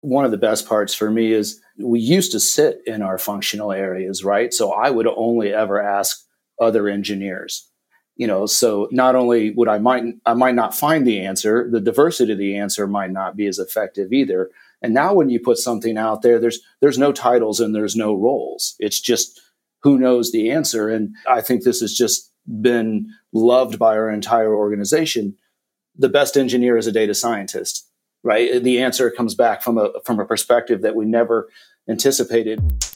One of the best parts for me is we used to sit in our functional areas, right? So I would only ever ask other engineers. So not only would I might not find the answer, the diversity of the answer might not be as effective either. And now when you put something out there, there's no titles and there's no roles. It's just who knows the answer. And I think this has just been loved by our entire organization. The best engineer is a data scientist, right? The answer comes back from a perspective that we never anticipated.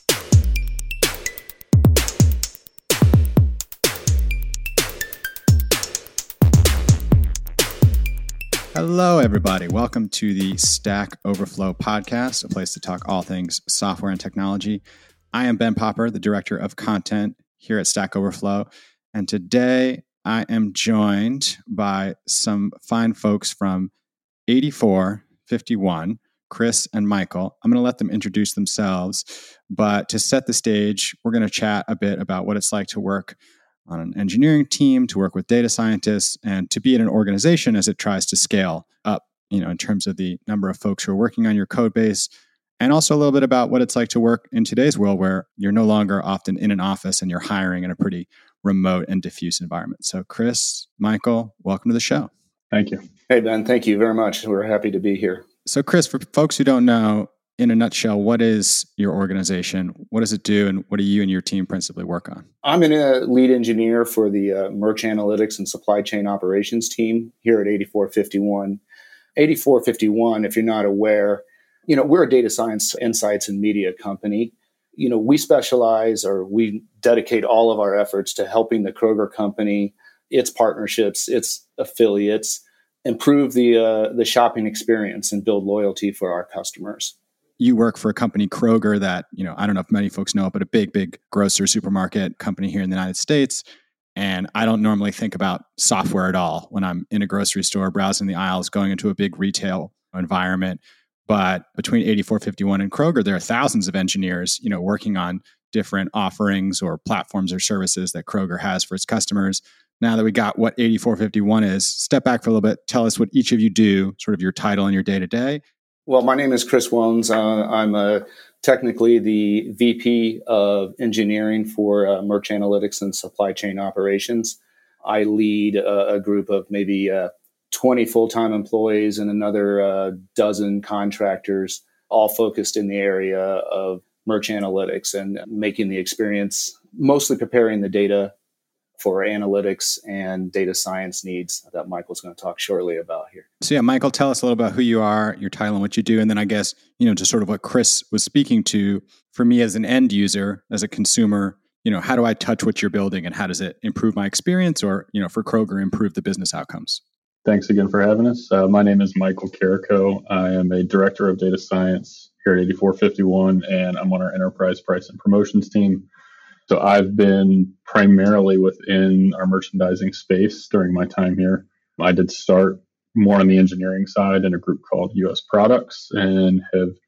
Hello, everybody. Welcome to the Stack Overflow podcast, a place to talk all things software and technology. I am Ben Popper, the Director of Content here at Stack Overflow. And today I am joined by some fine folks from 8451, Chris and Michael. I'm going to let them introduce themselves. But to set the stage, we're going to chat a bit about what it's like to work on an engineering team, to work with data scientists, and to be in an organization as it tries to scale up, in terms of the number of folks who are working on your code base, and also a little bit about what it's like to work in today's world where you're no longer often in an office and you're hiring in a pretty remote and diffuse environment. So Chris, Michael, welcome to the show. Thank you. Hey, Ben, thank you very much. We're happy to be here. So Chris, for folks who don't know, in a nutshell, what is your organization? What does it do? And what do you and your team principally work on? I'm a lead engineer for the Merch Analytics and Supply Chain Operations team here at 8451. 8451, if you're not aware, we're a data science, insights, and media company. We specialize, or we dedicate all of our efforts to helping the Kroger company, its partnerships, its affiliates, improve the shopping experience and build loyalty for our customers. You work for a company, Kroger, that, I don't know if many folks know, but a big grocer supermarket company here in the United States. And I don't normally think about software at all when I'm in a grocery store, browsing the aisles, going into a big retail environment. But between 8451 and Kroger, there are thousands of engineers, working on different offerings or platforms or services that Kroger has for its customers. Now that we got what 8451 is, step back for a little bit. Tell us what each of you do, sort of your title and your day-to-day. Well, my name is Chris Wones. I'm technically the VP of Engineering for Merch Analytics and Supply Chain Operations. I lead a group of maybe 20 full-time employees and another dozen contractors, all focused in the area of merch analytics and making the experience, mostly preparing the data for analytics and data science needs that Michael's going to talk shortly about here. So Michael, tell us a little about who you are, your title, and what you do. And then I guess, just sort of what Chris was speaking to, for me as an end user, as a consumer, how do I touch what you're building and how does it improve my experience or, for Kroger, improve the business outcomes? Thanks again for having us. My name is Michael Carrico. I am a director of data science here at 8451, and I'm on our enterprise price and promotions team. So I've been primarily within our merchandising space during my time here. I did start more on the engineering side in a group called US Products and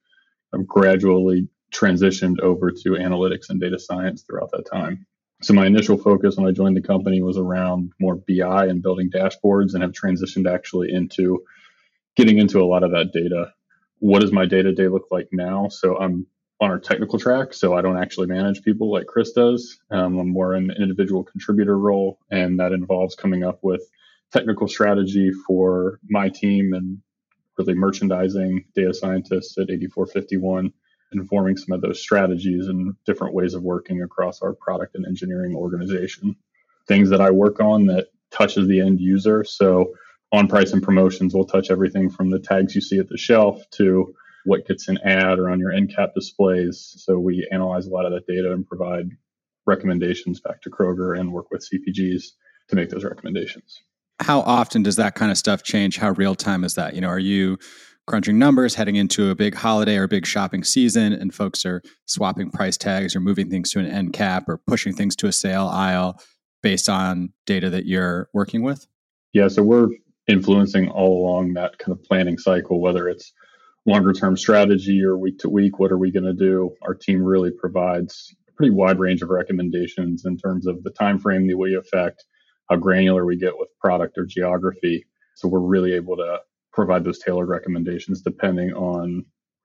have gradually transitioned over to analytics and data science throughout that time. So my initial focus when I joined the company was around more BI and building dashboards, and have transitioned actually into getting into a lot of that data. What does my day-to-day look like now? So I'm on our technical track, so I don't actually manage people like Chris does. I'm more in an individual contributor role, and that involves coming up with technical strategy for my team and really merchandising data scientists at 8451, informing some of those strategies and different ways of working across our product and engineering organization. Things that I work on that touches the end user. So on price and promotions, we'll touch everything from the tags you see at the shelf to what gets an ad or on your end cap displays. So we analyze a lot of that data and provide recommendations back to Kroger and work with CPGs to make those recommendations. How often does that kind of stuff change? How real time is that? Are you crunching numbers heading into a big holiday or a big shopping season and folks are swapping price tags or moving things to an end cap or pushing things to a sale aisle based on data that you're working with? Yeah, so we're influencing all along that kind of planning cycle, whether it's longer term strategy or week to week, what are we going to do? Our team really provides a pretty wide range of recommendations in terms of the time frame that we affect, how granular we get with product or geography. So we're really able to provide those tailored recommendations depending on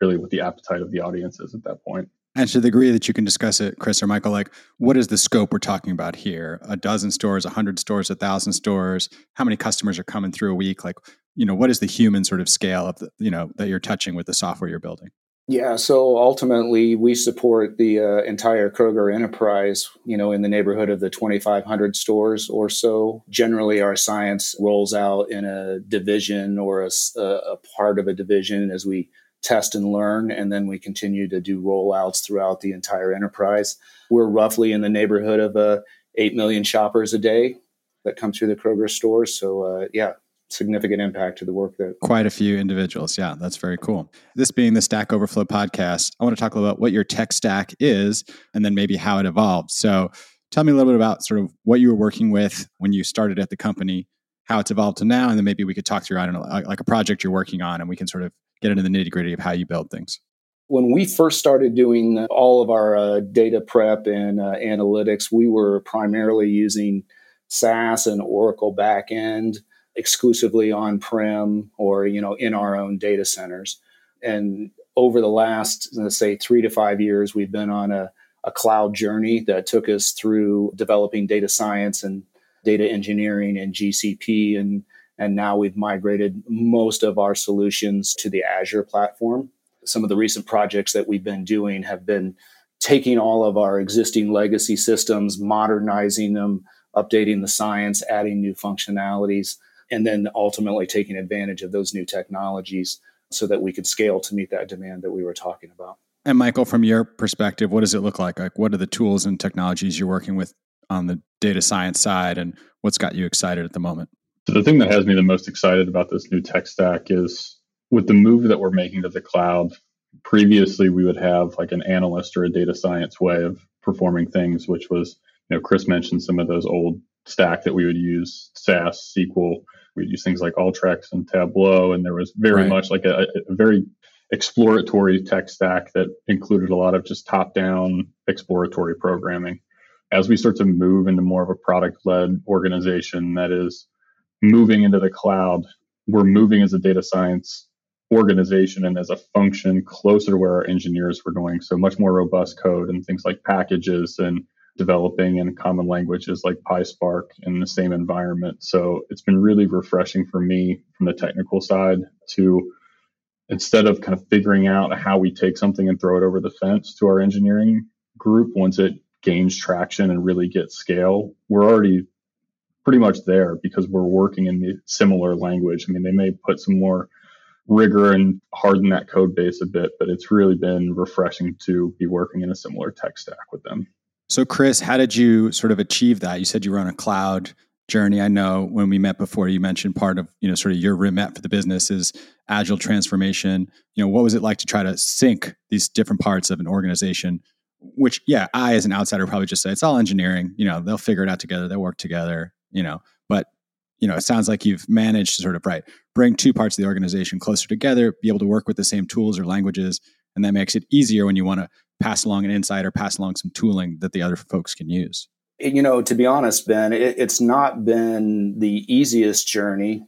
really what the appetite of the audience is at that point. And to the degree that you can discuss it, Chris or Michael, like what is the scope we're talking about here? A dozen stores, 100 stores, 1,000 stores? How many customers are coming through a week? Like, what is the human sort of scale of the, that you're touching with the software you're building? Yeah, so ultimately we support the entire Kroger enterprise, in the neighborhood of the 2,500 stores or so. Generally, our science rolls out in a division or a part of a division as we test and learn, and then we continue to do rollouts throughout the entire enterprise. We're roughly in the neighborhood of 8 million shoppers a day that come through the Kroger stores. So, significant impact to the work that quite a few individuals. Yeah, that's very cool. This being the Stack Overflow podcast, I want to talk about what your tech stack is and then maybe how it evolved. So tell me a little bit about sort of what you were working with when you started at the company, how it's evolved to now, and then maybe we could talk through, I don't know, like a project you're working on and we can sort of get into the nitty gritty of how you build things. When we first started doing all of our data prep and analytics, we were primarily using SAS and Oracle backend, exclusively on-prem or, in our own data centers. And over the last, let's say, 3 to 5 years, we've been on a cloud journey that took us through developing data science and data engineering and GCP. And now we've migrated most of our solutions to the Azure platform. Some of the recent projects that we've been doing have been taking all of our existing legacy systems, modernizing them, updating the science, adding new functionalities, and then ultimately taking advantage of those new technologies so that we could scale to meet that demand that we were talking about. And Michael, from your perspective, what does it look like? Like, what are the tools and technologies you're working with on the data science side, and what's got you excited at the moment? So the thing that has me the most excited about this new tech stack is with the move that we're making to the cloud. Previously, we would have like an analyst or a data science way of performing things, which was, Chris mentioned some of those old stack that we would use, SAS, SQL. We'd use things like Ultrex and Tableau, and there was very much like a very exploratory tech stack that included a lot of just top-down exploratory programming. As we start to move into more of a product-led organization that is moving into the cloud, we're moving as a data science organization and as a function closer to where our engineers were going. So much more robust code and things like packages and developing in common languages like PySpark in the same environment. So it's been really refreshing for me from the technical side to, instead of kind of figuring out how we take something and throw it over the fence to our engineering group, once it gains traction and really gets scale, we're already pretty much there because we're working in the similar language. I mean, they may put some more rigor and harden that code base a bit, but it's really been refreshing to be working in a similar tech stack with them. So Chris, how did you sort of achieve that? You said you were on a cloud journey. I know when we met before, you mentioned part of, sort of your remit for the business is agile transformation. What was it like to try to sync these different parts of an organization, which, I, as an outsider, probably just say it's all engineering, they'll figure it out together. They'll work together, but it sounds like you've managed to sort of, bring two parts of the organization closer together, be able to work with the same tools or languages. And that makes it easier when you want to pass along an insight or pass along some tooling that the other folks can use. To be honest, Ben, it's not been the easiest journey.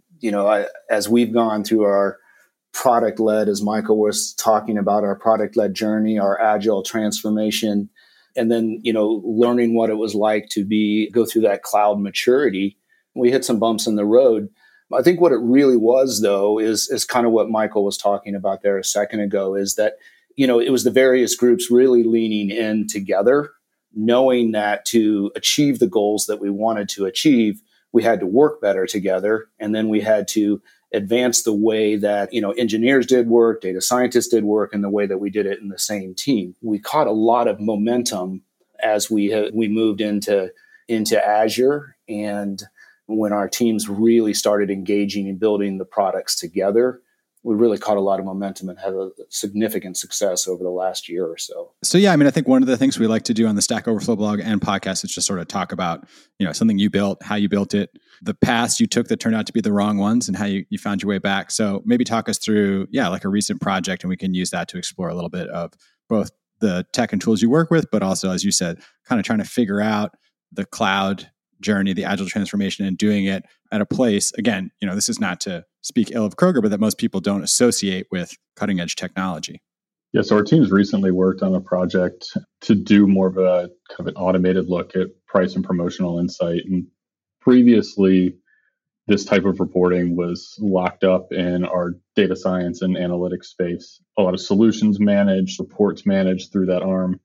As we've gone through our product-led, as Michael was talking about, our product-led journey, our agile transformation, and then, learning what it was like to go through that cloud maturity, we hit some bumps in the road. I think what it really was, though, is kind of what Michael was talking about there a second ago, is that, it was the various groups really leaning in together, knowing that to achieve the goals that we wanted to achieve, we had to work better together. And then we had to advance the way that, engineers did work, data scientists did work, and the way that we did it in the same team. We caught a lot of momentum as we moved into Azure. And when our teams really started engaging and building the products together, we really caught a lot of momentum and had a significant success over the last year or so. So, I think one of the things we like to do on the Stack Overflow blog and podcast is just sort of talk about, something you built, how you built it, the paths you took that turned out to be the wrong ones, and how you found your way back. So maybe talk us through, like a recent project, and we can use that to explore a little bit of both the tech and tools you work with, but also, as you said, kind of trying to figure out the cloud journey, the agile transformation, and doing it at a place, again, this is not to speak ill of Kroger, but that most people don't associate with cutting edge technology. Yeah, so our team's recently worked on a project to do more of a kind of an automated look at price and promotional insight. And previously, this type of reporting was locked up in our data science and analytics space. A lot of solutions managed, reports managed through that arm.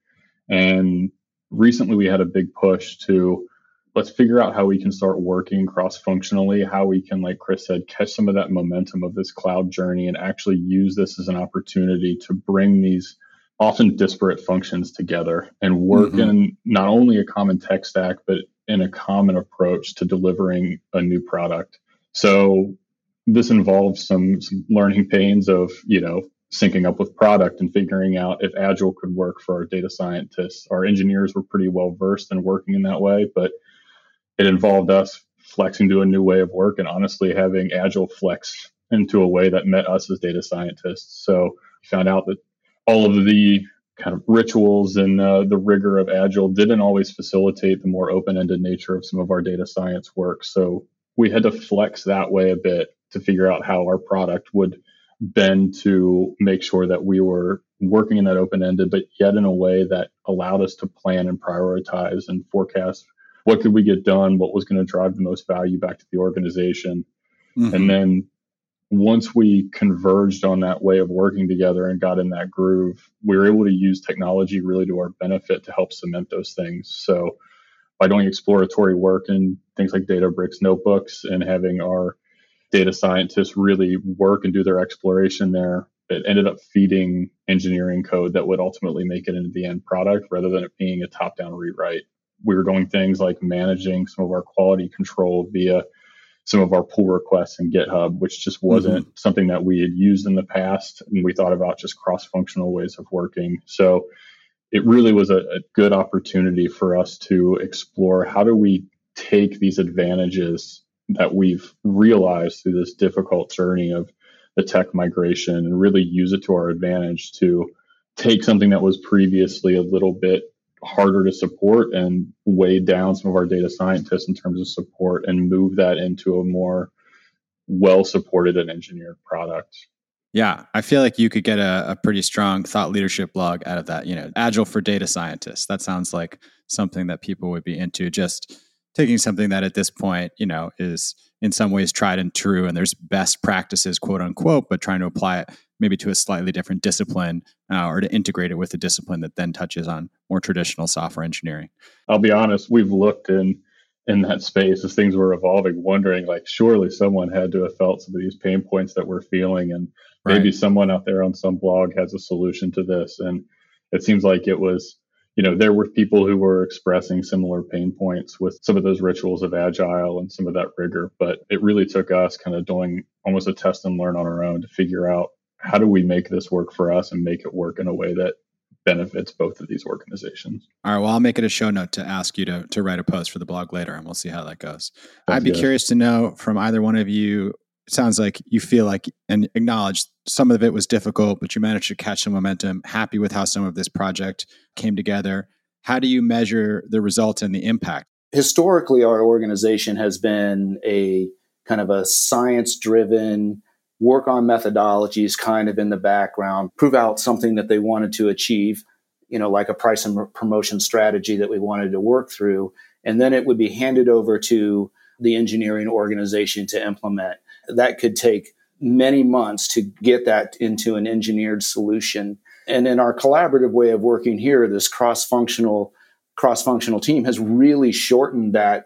And recently we had a big push to let's figure out how we can start working cross-functionally, how we can, like Chris said, catch some of that momentum of this cloud journey and actually use this as an opportunity to bring these often disparate functions together and work in not only a common tech stack, but in a common approach to delivering a new product. So this involves some learning pains of, syncing up with product and figuring out if Agile could work for our data scientists. Our engineers were pretty well versed in working in that way, but it involved us flexing to a new way of work and honestly having Agile flex into a way that met us as data scientists. So we found out that all of the kind of rituals and the rigor of Agile didn't always facilitate the more open-ended nature of some of our data science work. So we had to flex that way a bit to figure out how our product would bend to make sure that we were working in that open-ended, but yet in a way that allowed us to plan and prioritize and forecast what could we get done, what was going to drive the most value back to the organization. And then once we converged on that way of working together and got in that groove, we were able to use technology really to our benefit to help cement those things. So by doing exploratory work in things like Databricks notebooks and having our data scientists really work and do their exploration there, it ended up feeding engineering code that would ultimately make it into the end product rather than it being a top-down rewrite. We were doing things like managing some of our quality control via some of our pull requests in GitHub, which just wasn't something that we had used in the past. And we thought about just cross-functional ways of working. So it really was a good opportunity for us to explore how do we take these advantages that we've realized through this difficult journey of the tech migration and really use it to our advantage to take something that was previously a little bit harder to support and weigh down some of our data scientists in terms of support and move that into a more well-supported and engineered product. Yeah, I feel like you could get a pretty strong thought leadership blog out of that. Agile for data scientists. That sounds like something that people would be into. Just taking something that at this point, is in some ways tried and true, and there's best practices, quote unquote, but trying to apply it maybe to a slightly different discipline or to integrate it with a discipline that then touches on more traditional software engineering. I'll be honest, we've looked in that space as things were evolving, wondering like, surely someone had to have felt some of these pain points that we're feeling. And maybe someone out there on some blog has a solution to this. And it seems like it was, there were people who were expressing similar pain points with some of those rituals of Agile and some of that rigor. But it really took us kind of doing almost a test and learn on our own to figure out how do we make this work for us and make it work in a way that benefits both of these organizations. All right. Well, I'll make it a show note to ask you to write a post for the blog later, and we'll see how that goes. I'd be curious to know from either one of you. It sounds like you feel like and acknowledge some of it was difficult, but you managed to catch some momentum. Happy with how some of this project came together. How do you measure the results and the impact? Historically, our organization has been a kind of a science-driven, work on methodologies kind of in the background, prove out something that they wanted to achieve, like a price and promotion strategy that we wanted to work through. And then it would be handed over to the engineering organization to implement. That could take many months to get that into an engineered solution. And in our collaborative way of working here, this cross-functional team has really shortened that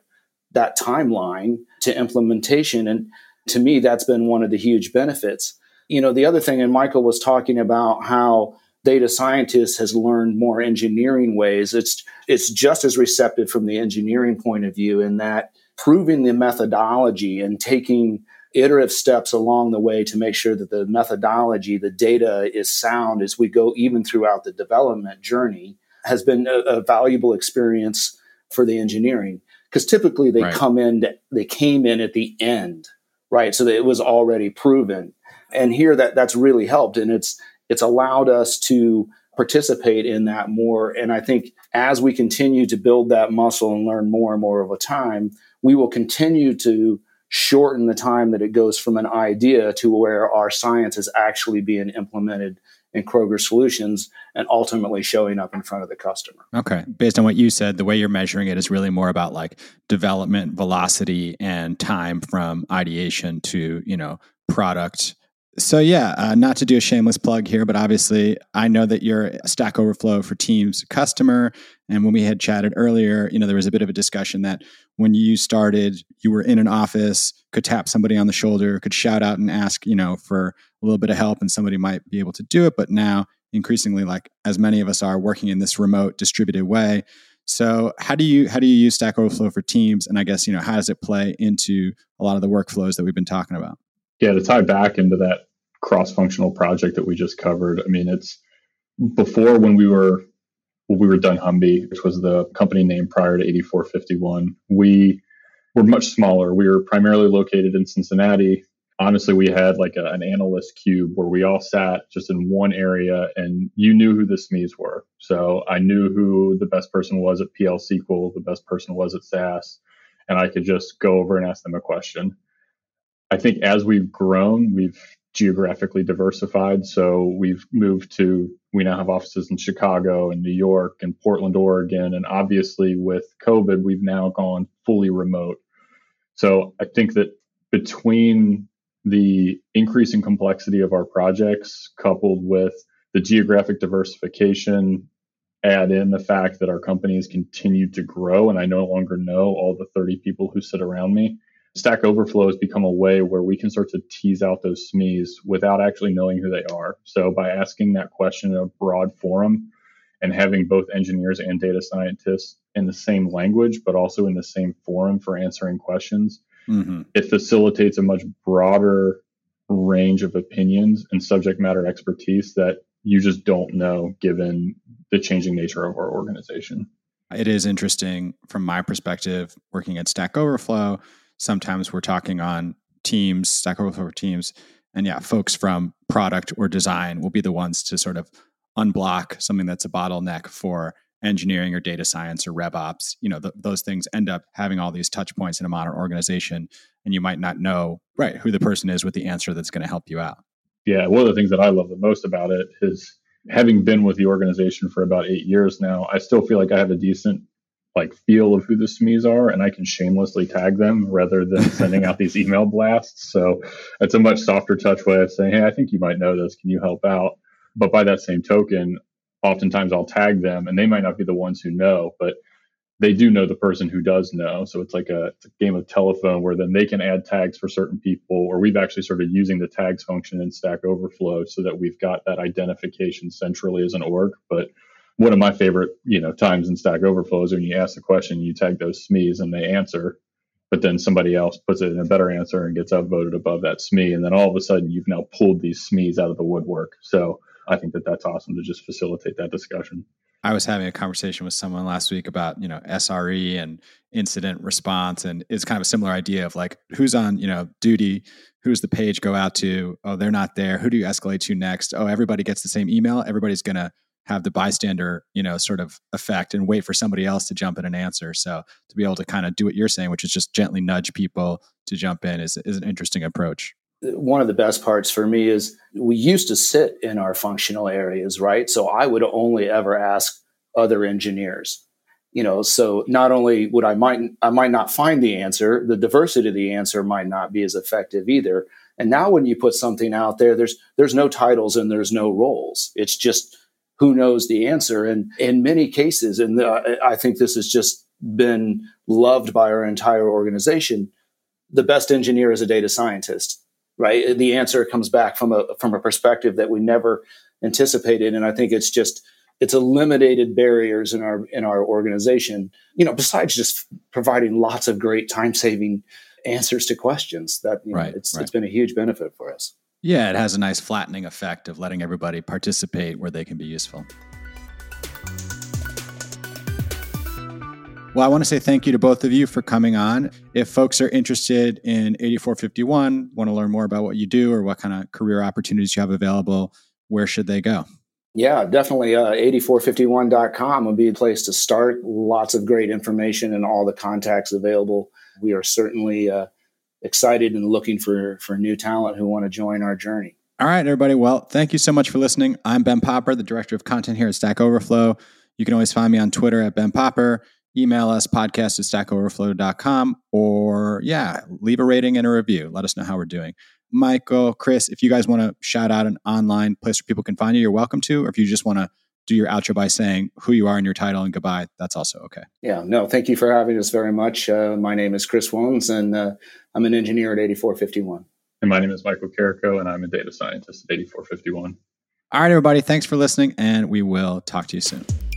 timeline to implementation. And to me, that's been one of the huge benefits. The other thing, and Michael was talking about how data scientists has learned more engineering ways. It's just as receptive from the engineering point of view in that proving the methodology and taking iterative steps along the way to make sure that the methodology, the data is sound as we go even throughout the development journey has been a valuable experience for the engineering. Because typically they came in at the end, right? So that it was already proven. And here that's really helped. And it's allowed us to participate in that more. And I think as we continue to build that muscle and learn more and more over time, we will continue to shorten the time that it goes from an idea to where our science is actually being implemented in Kroger Solutions and ultimately showing up in front of the customer. Okay. Based on what you said, the way you're measuring it is really more about like development velocity and time from ideation to, product. So yeah, not to do a shameless plug here, but obviously I know that you're a Stack Overflow for Teams customer. And when we had chatted earlier, there was a bit of a discussion that when you started, you were in an office, could tap somebody on the shoulder, could shout out and ask, for a little bit of help, and somebody might be able to do it. But now increasingly, like as many of us are working in this remote distributed way. So how do you use Stack Overflow for Teams? And I guess, how does it play into a lot of the workflows that we've been talking about? Yeah, to tie back into that cross-functional project that we just covered. I mean, it's before when we were dunnhumby, which was the company name prior to 8451. We were much smaller. We were primarily located in Cincinnati. Honestly, we had like an analyst cube where we all sat just in one area, and you knew who the SMEs were. So I knew who the best person was at PL SQL, the best person was at SAS, and I could just go over and ask them a question. I think as we've grown, we've geographically diversified. So we now have offices in Chicago and New York and Portland, Oregon. And obviously with COVID, we've now gone fully remote. So I think that between the increasing complexity of our projects coupled with the geographic diversification, add in the fact that our companies continue to grow and I no longer know all the 30 people who sit around me, Stack Overflow has become a way where we can start to tease out those SMEs without actually knowing who they are. So by asking that question in a broad forum and having both engineers and data scientists in the same language, but also in the same forum for answering questions, it facilitates a much broader range of opinions and subject matter expertise that you just don't know given the changing nature of our organization. It is interesting from my perspective, working at Stack Overflow. Sometimes we're talking on Teams, Stack Overflow Teams, and folks from product or design will be the ones to sort of unblock something that's a bottleneck for engineering or data science or RevOps. Those things end up having all these touch points in a modern organization, and you might not know who the person is with the answer that's going to help you out. Yeah, one of the things that I love the most about it is having been with the organization for about 8 years now, I still feel like I have a decent feel of who the SMEs are, and I can shamelessly tag them rather than sending out these email blasts. So it's a much softer touch way of saying, hey, I think you might know this. Can you help out? But by that same token, oftentimes I'll tag them and they might not be the ones who know, but they do know the person who does know. So it's like it's a game of telephone where then they can add tags for certain people, or we've actually started using the tags function in Stack Overflow so that we've got that identification centrally as an org. But one of my favorite, times in Stack Overflow is when you ask the question, you tag those SMEs and they answer, but then somebody else puts it in a better answer and gets upvoted above that SME. And then all of a sudden you've now pulled these SMEs out of the woodwork. So I think that that's awesome to just facilitate that discussion. I was having a conversation with someone last week about, SRE and incident response. And it's kind of a similar idea of who's on, duty, who's the page go out to? Oh, they're not there. Who do you escalate to next? Oh, everybody gets the same email. Everybody's going to have the bystander, sort of effect and wait for somebody else to jump in and answer. So to be able to kind of do what you're saying, which is just gently nudge people to jump in is an interesting approach. One of the best parts for me is we used to sit in our functional areas, right? So I would only ever ask other engineers, so not only would I might not find the answer, the diversity of the answer might not be as effective either. And now when you put something out there, there's no titles and there's no roles. It's just who knows the answer. And in many cases, and I think this has just been loved by our entire organization, the best engineer is a data scientist, right? The answer comes back from a perspective that we never anticipated. And I think it's eliminated barriers in our organization, besides just providing lots of great time-saving answers to questions that it's been a huge benefit for us. Yeah, it has a nice flattening effect of letting everybody participate where they can be useful. Well, I want to say thank you to both of you for coming on. If folks are interested in 8451, want to learn more about what you do or what kind of career opportunities you have available, where should they go? Yeah, definitely. 8451.com would be a place to start. Lots of great information and all the contacts available. We are certainly excited and looking for new talent who want to join our journey. All right, everybody. Well, thank you so much for listening. I'm Ben Popper, the Director of Content here at Stack Overflow. You can always find me on Twitter at Ben Popper. Email us podcast@stackoverflow.com, or leave a rating and a review. Let us know how we're doing. Michael, Chris, if you guys want to shout out an online place where people can find you, you're welcome to. Or if you just want to do your outro by saying who you are and your title and goodbye, that's also okay. Yeah, no, thank you for having us very much. My name is Chris Wones, and I'm an engineer at 8451. And my name is Michael Carrico, and I'm a data scientist at 8451. All right, everybody. Thanks for listening, and we will talk to you soon.